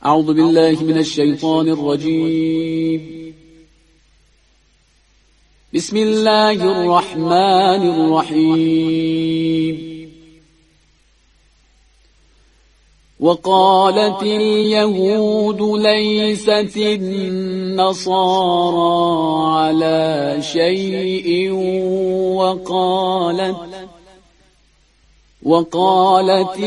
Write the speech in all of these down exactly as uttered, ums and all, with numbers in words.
أعوذ بالله من الشيطان الرجيم. بسم الله الرحمن الرحيم. وقالت اليهود ليست النصارى على شيء وقالت وقالت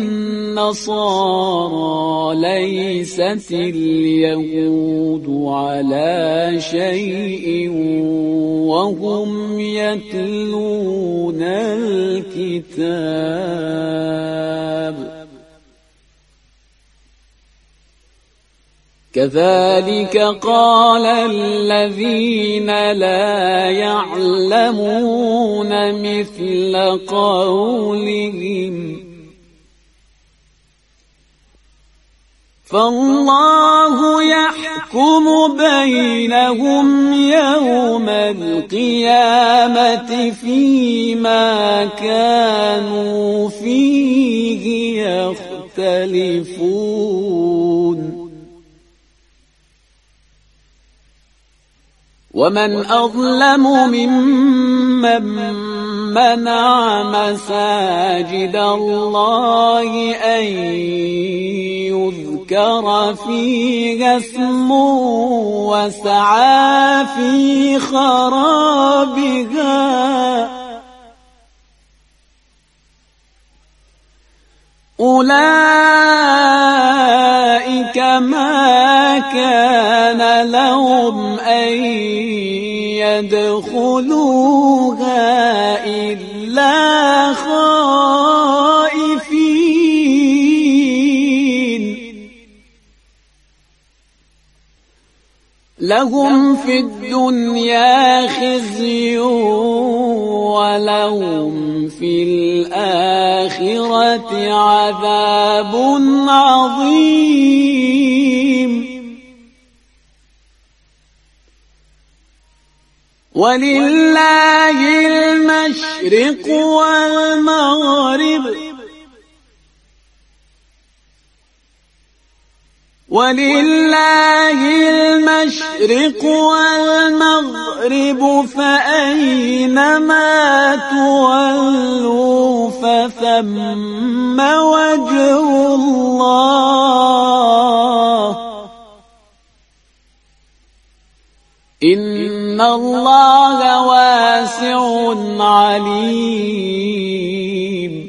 النصارى ليست اليهود على شيء وهم يتلون الكتاب كذلك قال الذين لا يعلمون مثل قولهم فالله يحكم بينهم يوم القيامة فيما كانوا فيه يختلفون ومن أظلم ممن منع مساجد الله أن يذكر فيها اسمه وسعى في خرابها أولئك ما كان لهم أن يدخلوها إلا خائفين لهم في الدنيا خزي ولهم في الآخرة عذاب عظيم ولله المشرق والمغرب ولله المشرق والمغرب فأينما تولوا فثم وجه الله إن الله واسع عليم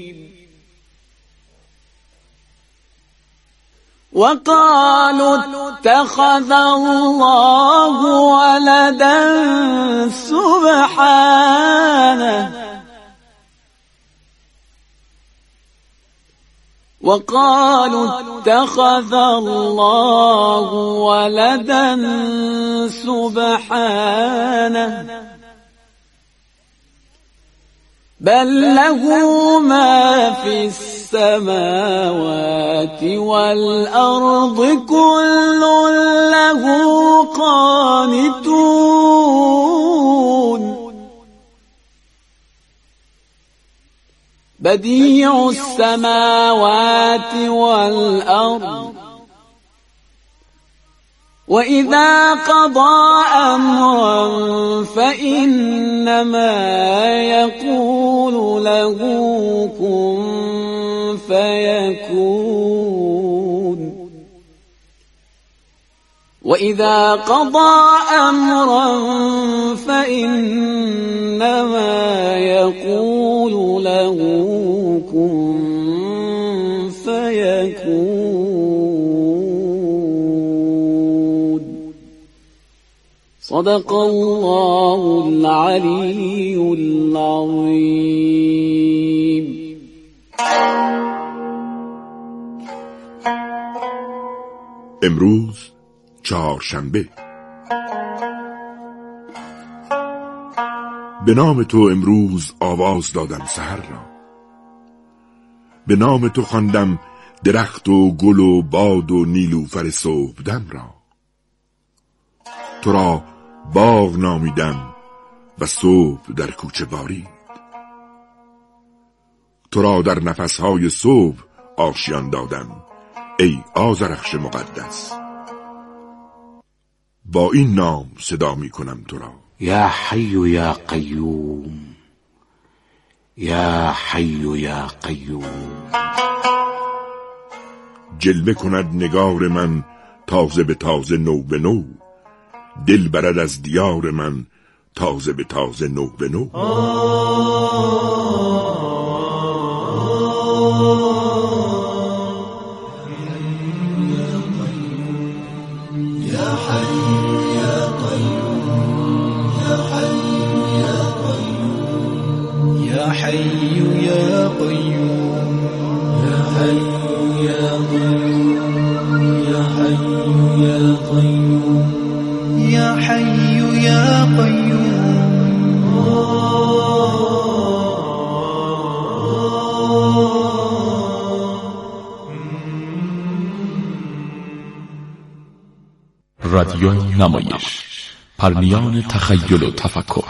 وقالوا اتخذ الله ولدا سبحانه وقالوا اتخذ الله ولدا سبحانه بل له ما في السماوات والأرض كل له قانتون بديع السماوات والأرض وإذا قضى أمرا فإنما يقول له كن فيكون وإذا قضى أمرا فإنما يقول له كن فيكون صدق الله العلي العظيم. امروز چهارشنبه. به نام تو امروز آواز دادم سحر را، به نام تو خواندم درخت و گل و باد و نیلوفر صبحدم را. تو را باغ نامیدم و صبح در کوچه بارید. تو را در نفسهای صبح آشیان دادم ای آذرخش مقدس، با این نام صدا می کنم تو را. یا حی یا قیوم، یا حی یا قیوم. جلوه کند نگار من تازه به تازه، نو به نو، دل برد از دیار من تازه به تازه، نو به نو. يا حي يا قيوم، يا حي يا قيوم، يا حي يا قيوم، يا حي يا قيوم. رادیو نمایش، پرمیان تخیل و تفکر.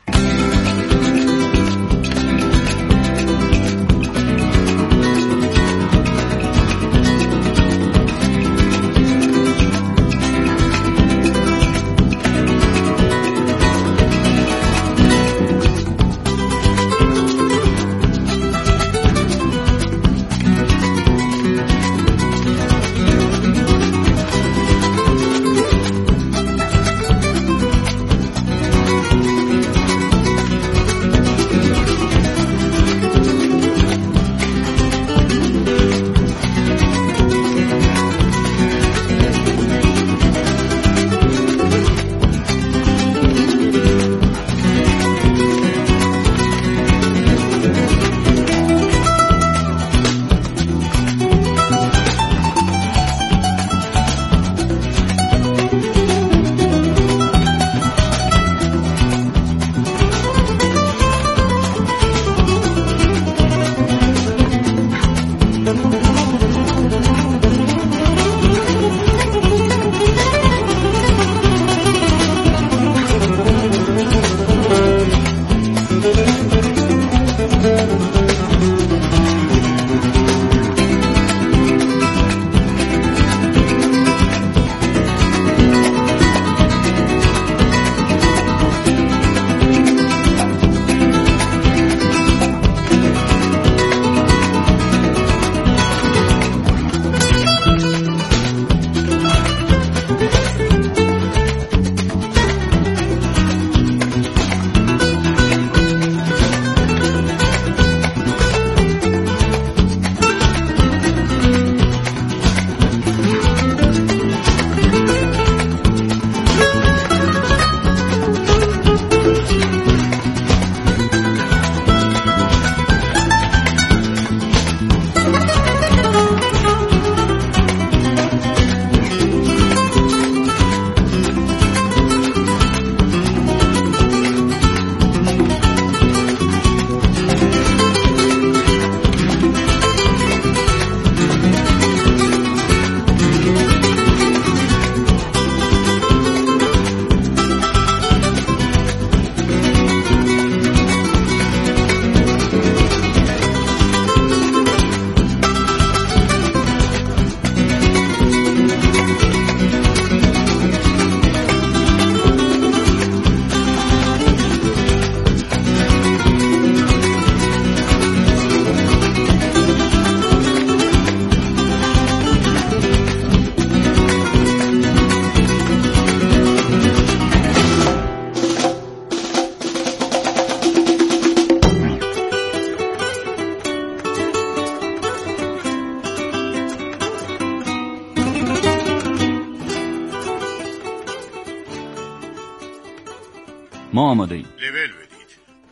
ما آماده ایم. لول بدید.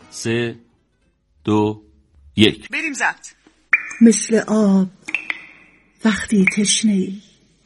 سه دو یک بریم ضبط. مثل آب وقتی تشنه‌ای،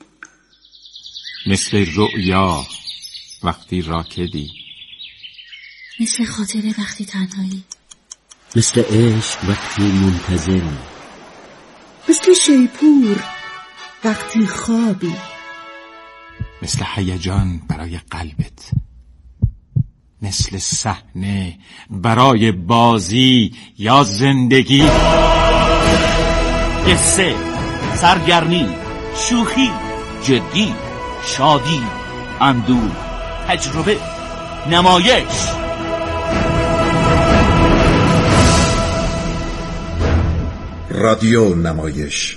مثل رؤیا وقتی راکدی، مثل خاطره وقتی تنهایی، مثل عشق وقتی منتظری، مثل شیپور وقتی خوابی، مثل هیجان برای قلبت، مثل صحنه برای بازی یا زندگی. قصه، سرگرمی، شوخی، جدی، شادی، اندوه، تجربه، نمایش. رادیو نمایش.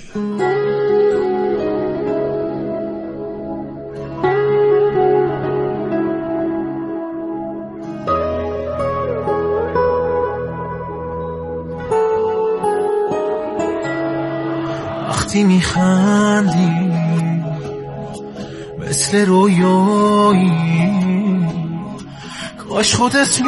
وقتی میخندی مثل رویایی، کاش خودت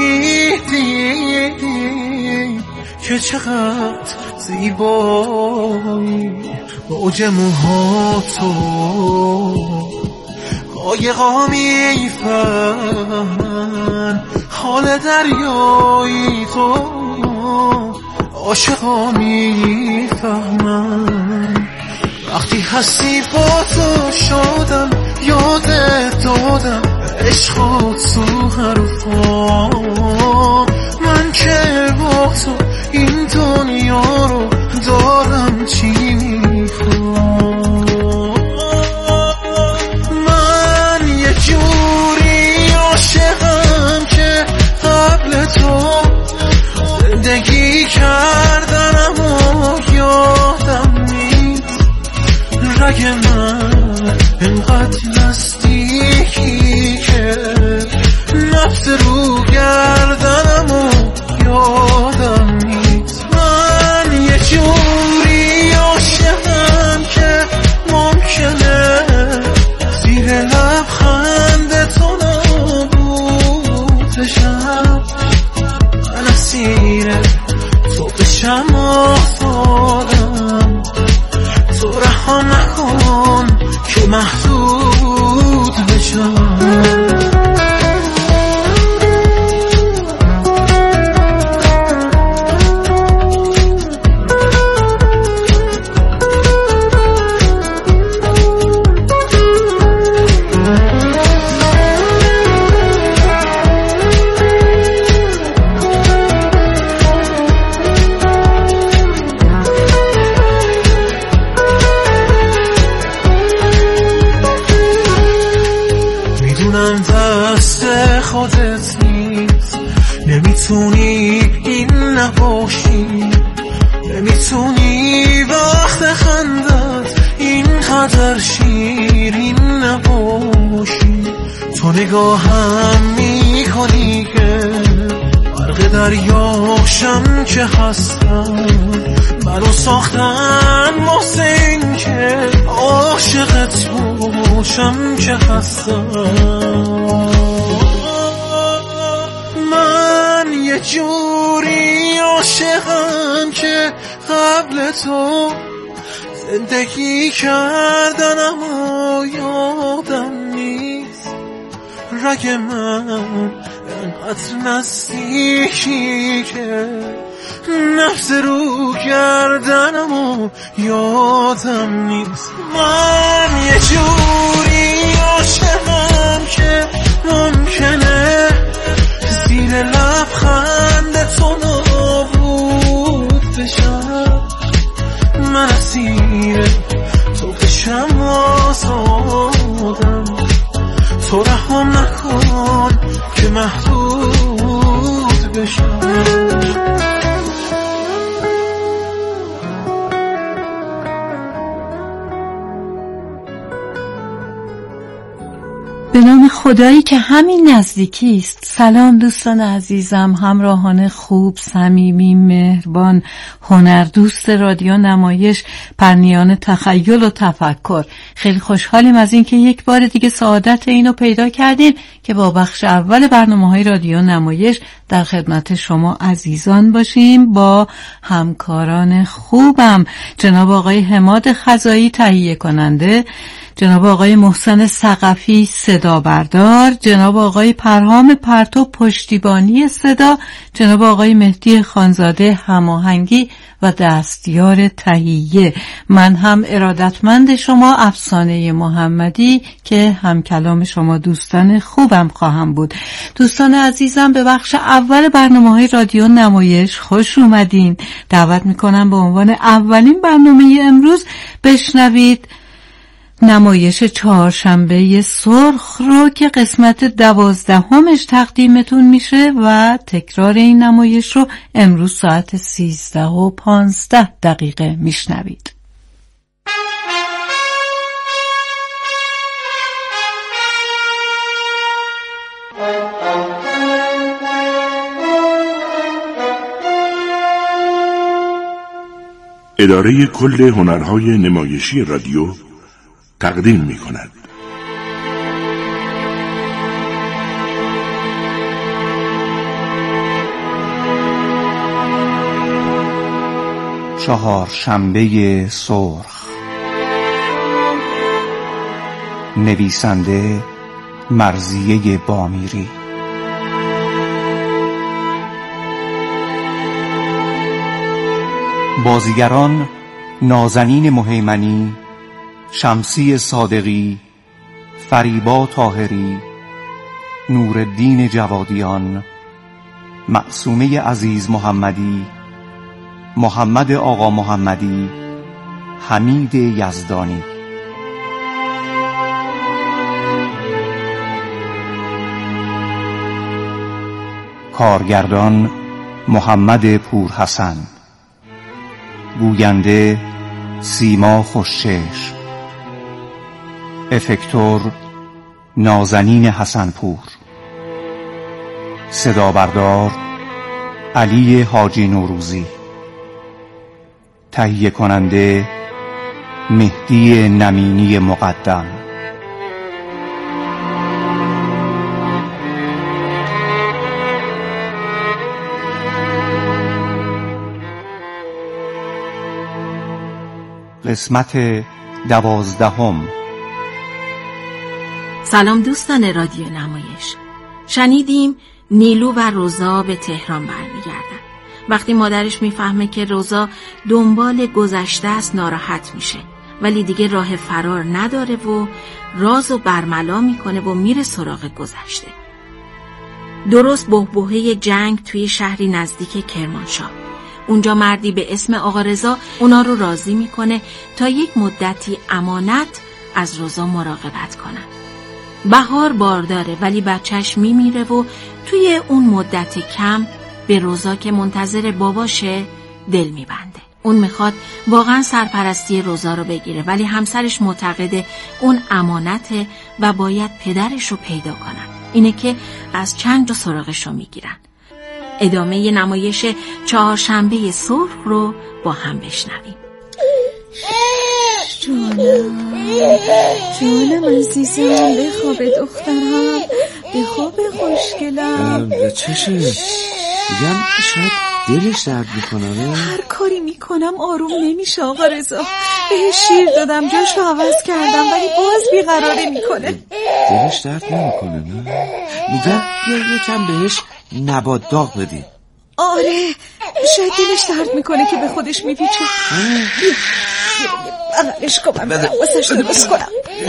میدیدی که چقدر زیبایی. موج موهاتو قایقا میفهمن، حال دریایی تو عاشقا میفهمن. وقتی هستی با تو شدم، یادت دادم عشقات تو حرفا. من که با تو این دنیا رو دارم چی میخوام. من یه جوری عاشقم که قبل تو زندگی کردنم و یادم نیست. رگ من انقدر نزدیکی که نفس رو گردنم و یادم نیست. من یه جوری عاشقم که ممکنه زیر لبخند تو نابود بشم. من اسیر تو بشم آزادم، تو رها نکن که محدود بشم. خودت نیست، نمیتونی این نباشی، نمیتونی وقت خندت اینقدر شیرین نباشی. تو نگاهم میکنی که غرق دریاشم که هستم، منو ساختن واسه این که عاشقت باشم که هستم. من یه جوری عاشقم که قبل تو زندگی کردنم و یادم نیست. رگ من انقدر نزدیکی که نفس رو گردنم و یادم نیست. من یه جوری عاشقم که ممکنه زیر لبخند تو نابود بشم. من اسیر تو بشم آزادم، تو رحم نکن که محدود بشم. به نام خدایی که همین نزدیکی است. سلام دوستان عزیزم، همراهان خوب، صمیمی، مهربان، هنردوست رادیو نمایش، پرنیان تخیل و تفکر. خیلی خوشحالیم از اینکه یک بار دیگه سعادت اینو پیدا کردیم که با بخش اول برنامه‌های رادیو نمایش در خدمت شما عزیزان باشیم با همکاران خوبم، جناب آقای حماد خزایی تهیه کننده، جناب آقای محسن ثقفی صدا بردار، جناب آقای پرهام پرتو پشتیبانی صدا، جناب آقای مهدی خانزاده هماهنگی و دستیار تهیه. من هم ارادتمند شما افسانه محمدی که هم کلام شما دوستان خوبم خواهم بود. دوستان عزیزم، به بخش اول برنامه‌های رادیو نمایش خوش اومدین. دعوت میکنم به عنوان اولین برنامه امروز بشنوید نمایش چهارشنبه سرخ رو که قسمت دوازدهمش تقدیمتون میشه و تکرار این نمایش رو امروز ساعت سیزده و پانزده دقیقه میشنوید. اداره کل هنرهای نمایشی رادیو تقدیم می کند. چهارشنبه سرخ. نویسنده مرضیه بامیری. بازیگران: نازنین مهیمنی، شمسی صادقی، فریبا طاهری، نورالدین جوادیان، معصومه عزیز محمدی، محمد آقا محمدی، حمید یزدانی. کارگردان: محمد پورحسن. گوینده: سیما خوشچشم. افکتور: نازنین حسنپور. صدا بردار: علی حاجی نوروزی. تهیه کننده: مهدی نمینی مقدم. قسمت دوازدهم. سلام دوستان رادیو نمایش. شنیدیم نیلو و روزا به تهران برمیگردن. وقتی مادرش میفهمه که روزا دنبال گذشته است ناراحت میشه، ولی دیگه راه فرار نداره و راز و برملا میکنه و میره سراغ گذشته. درست بحبوحه جنگ توی شهری نزدیک کرمانشاه. اونجا مردی به اسم آقا رضا اونا رو راضی میکنه تا یک مدتی امانت از روزا مراقبت کنن. بهار بارداره ولی بچهش میمیره و توی اون مدت کم به روزا که منتظر باباشه دل میبنده. اون میخواد واقعا سرپرستی روزا رو بگیره، ولی همسرش معتقده اون امانته و باید پدرش رو پیدا کنن. اینه که از چند جا سراغش رو میگیرن. ادامه نمایش چهارشنبه سرخ رو با هم بشنویم. جانم جانم عزیزم، بخواب دخترم، بخواب خوشگلم. چشه؟ میگم شاید دلش درد میکنه. هر کاری میکنم آروم نمیشه آقا رضا. بهش شیر دادم، جاش رو عوض کردم، ولی باز بیقراره میکنه. دلش درد نمیکنه نه؟ میگم بیا یکم بهش نبات داغ بدی. آره شاید دلش درد میکنه که به خودش میپیچه. بغلش کنم برم واسش درست کنم.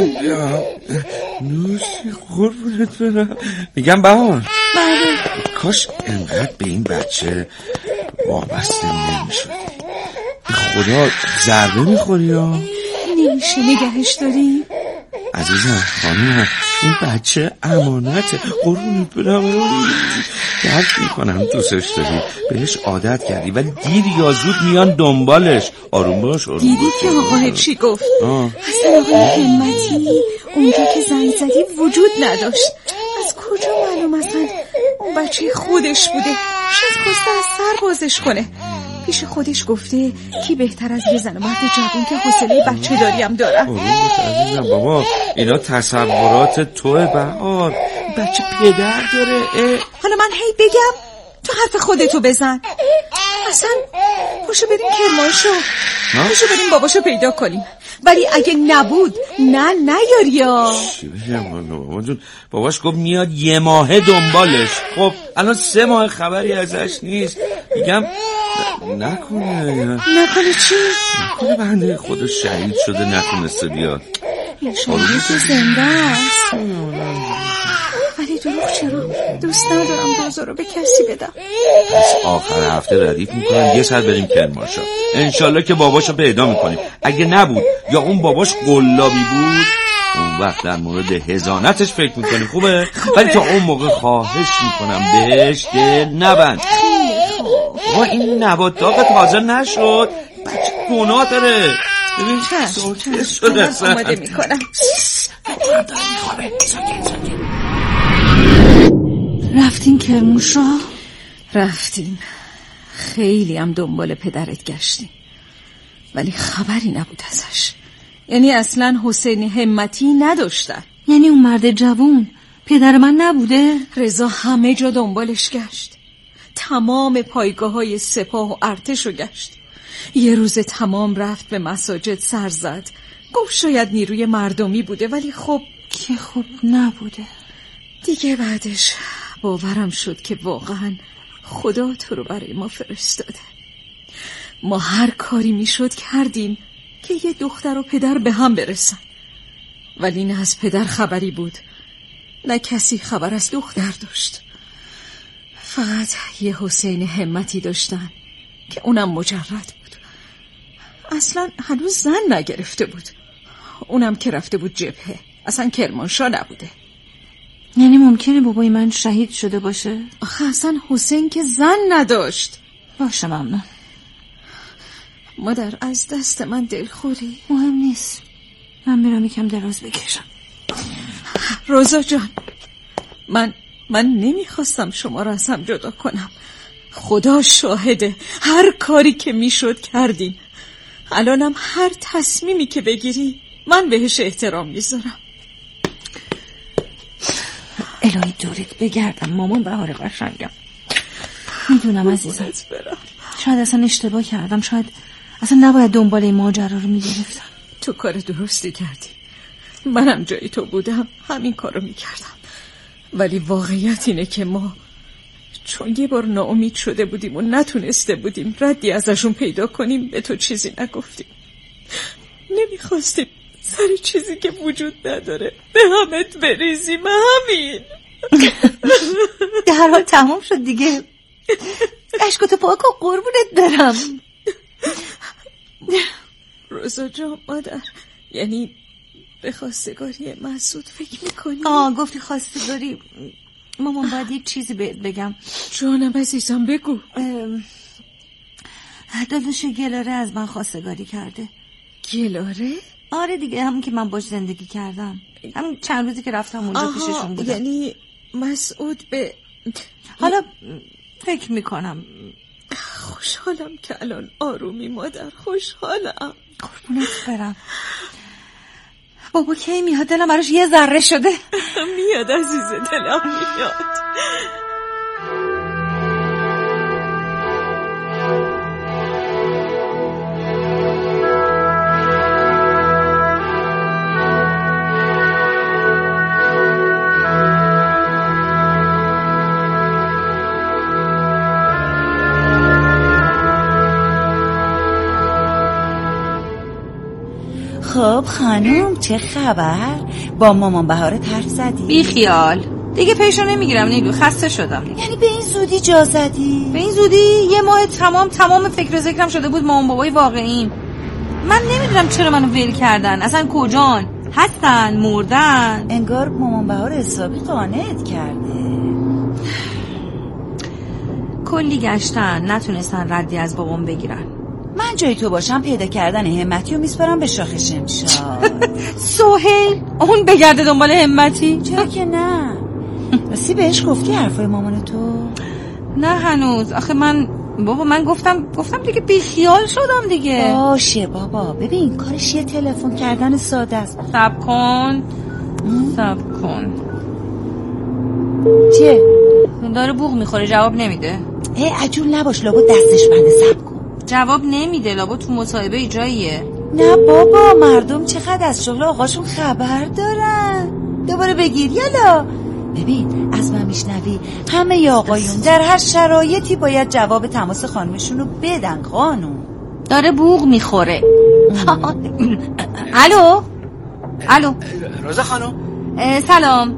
نوشی قربونت برم. میگم بهار، بله کاش انقدر به این بچه وابسته نمیشدی. به خدا ضربه میخوری یا نمیشه نگهش داری؟ عزیزم خانم، این بچه امانته. قربونت برم، درک میکنم دوستش داری، بهش عادت کردی، ولی دیر یا زود میان دنبالش. آروم باش آروم دیدی که آقا چی گفت؟ اصلا آقای همتی اونجا که زنگ زدی وجود نداشت. از کجا معلوم اصلا اون بچه خودش بوده؟ شاید خواسته از سر بازش کنه. پیش خودش گفته کی بهتر از یه زن و مرد جوان که حوصله بچه داریم دارم. آروم باش عزیزم بابا، اینا تصورات توه بهار. بچه پدر داره. اه. حالا من هی بگم تو حرف خودتو بزن. اصلا پاشو بریم کرمانشاه، پاشو بریم باباشو پیدا کنیم. ولی اگه نبود نه نیاری یا چی بگم بابا جون؟ باباش گفت میاد یه ماهه دنبالش. خب الان سه ماه خبری ازش نیست. میگم نکنه نکنه چی؟ نکنه بنده خودش شهید شده نتونسته بیاد. شهید زنده است. ولی دروغ چرا؟ دوست ندارم دوزا رو به کسی بدم. پس آخر هفته ردیف میکنم یه سر بریم کرمانشاه. انشالله که باباشو پیدا میکنیم. اگه نبود یا اون باباش قلابی بود اون وقت در مورد هزانتش فکر میکنیم. خوبه؟ ولی تا اون موقع خواهش میکنم بهش دل نبند. با این نبات داغ تازه نشد، بچه گناه داره. ببین سوچه شده اصلا. آماده میکنم. رفتین کرمانشاه؟ رفتیم. خیلی هم دنبال پدرت گشتیم ولی خبری نبود ازش. یعنی اصلا حسین همتی نداشتن. یعنی اون مرد جوون پدر من نبوده؟ رضا همه جا دنبالش گشت، تمام پایگاه های سپاه و ارتش رو گشت. یه روز تمام رفت به مساجد سر زد، گفت شاید نیروی مردمی بوده ولی خب که خوب نبوده. دیگه بعدش باورم شد که واقعا خدا تو رو برای ما فرستاده. ما هر کاری میشد کردیم که یه دختر و پدر به هم برسن، ولی نه از پدر خبری بود نه کسی خبر از دختر داشت. فقط یه حسین همتی داشتن که اونم مجرد بود، اصلا هنوز زن نگرفته بود. اونم که رفته بود جبهه، اصلا کرمانشاه نبوده. یعنی ممکنه بابای من شهید شده باشه؟ آخه اصلا حسین که زن نداشت. باشه ممنون. مادر از دست من دلخوری؟ مهم نیست، من میرم یکم دراز بکشم. روزا جان، من من نمیخواستم شما را از هم جدا کنم. خدا شاهده هر کاری که میشد کردیم. الانم هر تصمیمی که بگیری من بهش احترام میذارم. الهی دورت بگردم مامان بهار قشنگم. میدونم عزیزم شاید اصلا اشتباه کردم، شاید اصلا نباید دنبال این ماجرا رو میگرفتم. تو کار درستی کردی، منم جای تو بودم همین کارو میکردم. ولی واقعیت اینه که ما چون یه بار ناامید شده بودیم و نتونسته بودیم ردی ازشون پیدا کنیم به تو چیزی نگفتیم. نمیخواستیم سر چیزی که وجود نداره به همت بریزیم. همین در حال تمام شد دیگه. اشکاتو پاک و قربونت برم. روزا جان مادر، یعنی به خواستگاری مسعود فکر میکنی؟ آه گفتی خواستگاری. مامان باید یک چیزی بهت بگم. جانم عزیزم بگو. داداش گلاره از من خواستگاری کرده. گلاره؟ آره دیگه، همون که من باش زندگی کردم، همون چند روزی که رفتم اونجا پیششون بودم. یعنی مسعود به حالا فکر میکنم. خوشحالم که الان آرومی مادر، خوشحالم. قربونت برم. بابا کی میاد؟ دلم براش یه ذره شده. میاد عزیزه، دلم میاد. خب خانم چه خبر؟ با مامان بهارت حرف زدی؟ بی خیال دیگه پیشو نمیگیرم نیلو، خسته شدم دیگه. یعنی به این زودی جا زدی؟ به این زودی؟ یه ماه تمام تمام فکر و ذکرم شده بود مامان بابای واقعیم. من نمیدونم چرا منو ول کردن، اصلا کجان؟ هستن؟ مردن؟ انگار مامان بهار حسابی قانعت کرده. کلی گشتن نتونستن ردی از بابام بگیرن. من جای تو باشم پیدا کردن همتی و میسپرم به شاخ شمشاد. سهیل اون بگرده دنبال همتی؟ چرا که نه. راستی بهش گفتی حرفای مامان تو؟ نه هنوز. آخه من بابا من گفتم گفتم دیگه بیخیال شدم دیگه. باشه بابا، ببین کارش یه تلفن کردن ساده است. صبر کن صبر کن. چیه؟ داره بوق میخوره جواب نمیده. ای عجول نباش، لابا دستش بنده. صبر کن. جواب نمیده، لابا تو مصاحبه جاییه. نه بابا، مردم چقدر از شغل آقاشون خبر دارن. دوباره بگیر یالا. ببین از من میشنوی همه ی آقایون در هر شرایطی باید جواب تماس خانمشون رو بدن. قانون داره بوق میخوره. الو الو روزا خانم. سلام.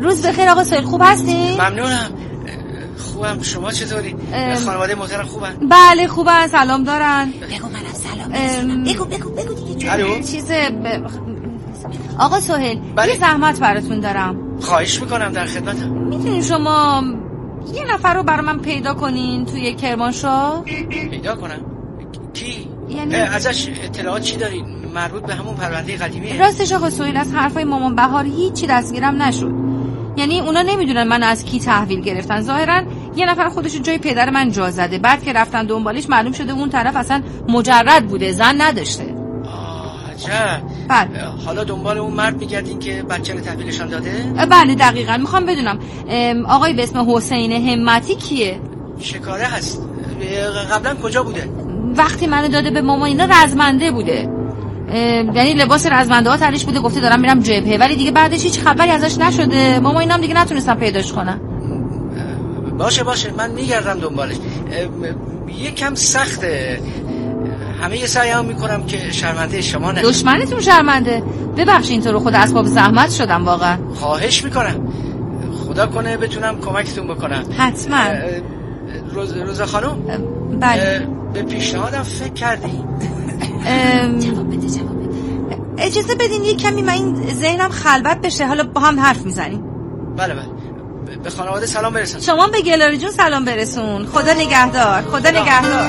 روز بخیر آقا سهیل، خوب هستی؟ ممنونم، خوبم. شما چطوری؟ خانواده محترم خوبن؟ بله خوبن، سلام دارن. بگو منم سلام برسونم. بگو بگو بگو دیگه. الو چیز ب... آقا سهیل یه زحمت براتون دارم. خواهش میکنم، در خدمتم. میتونین شما یه نفر رو برای من پیدا کنین توی کرمانشاه؟ پیدا کنم؟ کی؟ یعنی ازش اطلاعات چی دارین؟ مربوط به همون پرونده قدیمیه؟ راستش آقا سهیل از حرفای مامان بهار هیچی دستگیرم نشد. یعنی اونا نمیدونن من از کی تحویل گرفتن. ظاهرا یه نفر خودش جای پدر من جا زده، بعد که رفتن دنبالش معلوم شده اون طرف اصلا مجرد بوده، زن نداشته. آه عجب. بله. حالا دنبال اون مرد میگردین که بچه رو تحویلشان داده؟ بله دقیقاً. میخوام بدونم آقای به اسم حسین همتی کیه؟ شکاره هست. قبلا کجا بوده؟ وقتی منو داده به ماما اینا رزمنده بوده، یعنی لباس رزمنده ها تنش بوده، گفته دارم میرم جبهه، ولی دیگه بعدش هیچ خبری ازش نشده. ماما اینا هم دیگه نتونستم پیداش کنم. باشه باشه من میگردم دنبالش. یکم سخته، همه یه سعیم میکنم که شرمنده شما نشم. دشمنتون شرمنده؟ ببخشید اینطور خود اسباب زحمت شدم واقعا. خواهش میکنم، خدا کنه بتونم کمکتون بکنم. حتما. روز روزا خانم. بله. به پیشنهادم فکر کردی؟ جواب بده جواب بده. اجازه بدین یه کمی من این ذهنم خلوت بشه، حالا با هم حرف میزنیم. بله بله. به خانواده سلام برسون. شما به گلاری جون سلام برسون. خدا نگهدار. خدا نگهدار.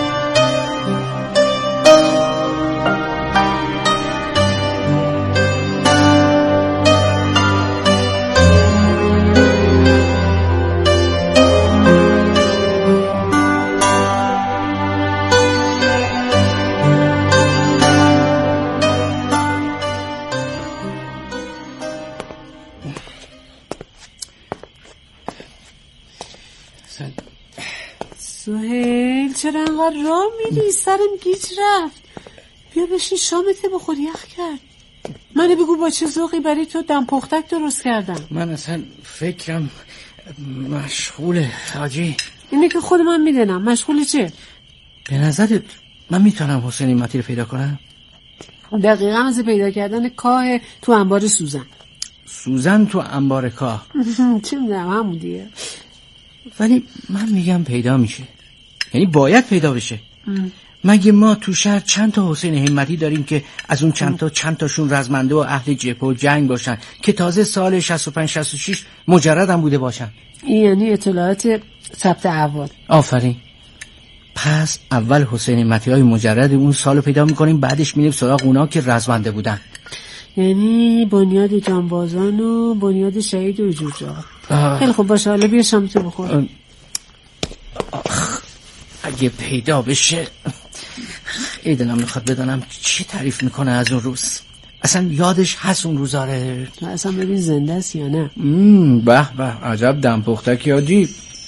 سهیل چرا انقدر راه میری؟ سرم گیج رفت. بیا بشین شامت بخور، یخ کرد. منو بگو با چه ذوقی برای تو دم پختک درست کردم. من اصلا فکرم مشغوله حاجی. اینه که خود من میدونم. مشغول چه؟ به نظرت من میتونم حسین همتی رو پیدا کنم؟ دقیقا از پیدا کردن کاه تو انبار سوزن. سوزن تو انبار کاه؟ چه میدونم همون دیگه. ولی من میگم پیدا میشه، یعنی باید پیدا بشه. ام. مگه ما تو شهر چند تا حسین همتی داریم که از اون چند تا چند تاشون رزمنده و اهل جبهه و جنگ باشن که تازه سال شصت و پنج شصت و شش مجرد هم بوده باشن. این یعنی اطلاعات ثبت احوال. آفرین. پس اول حسین همتی های مجرد اون سالو پیدا میکنیم، بعدش میریم سراغ اونا که رزمنده بودن. یعنی بنیاد جانبازان و بنیاد شهید و جوجا. خیلی خوب باشه، حالا بیا شامتو بخور. اگه پیدا بشه خیلی دلم میخواد بدانم چی تعریف میکنه از اون روز. اصلا یادش هست اون روزاره؟ اصلا ببین زنده است یا نه. به به عجب دم پختک یادی.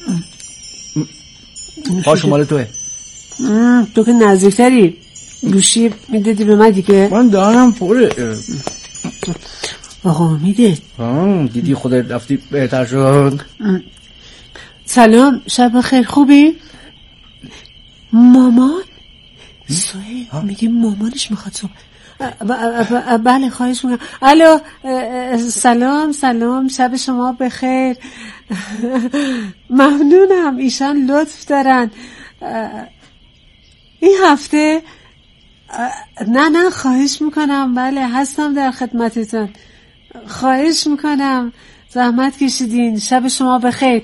پاش مال توه. تو که نزدیکتری گوشی میدادی به من دیگه. من دارم پره. آقا میده. دیدی خودت رفتی بهتر شد. سلام، شب خیر، خوبی؟ مامان؟ سوهی میگه مامانش میخواد صبح. بله خواهش میکنم. الو سلام سلام، شب شما بخیر. ممنونم، ایشان لطف دارن. این هفته نه نه خواهش میکنم، بله هستم در خدمتتون. خواهش میکنم، زحمت کشیدین. شب شما بخیر.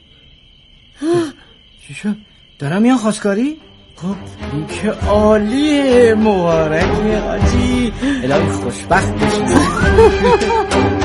چی شد؟ دارم میان خواستگاری؟ خب این که عالیه، مبارکه حاجی، الهی خوشبخت بشید.